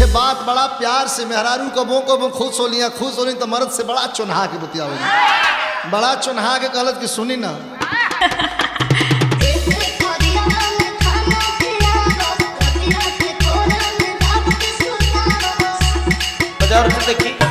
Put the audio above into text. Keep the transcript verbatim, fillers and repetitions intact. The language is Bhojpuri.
बात बड़ा प्यार से मेहरारू कबो कबो खुश हो लिया खुश हो ली तो मर्द से बड़ा चुनहा के बतियावे बड़ा चुनहा के कहलत कि सुनी ना बाजार से देखी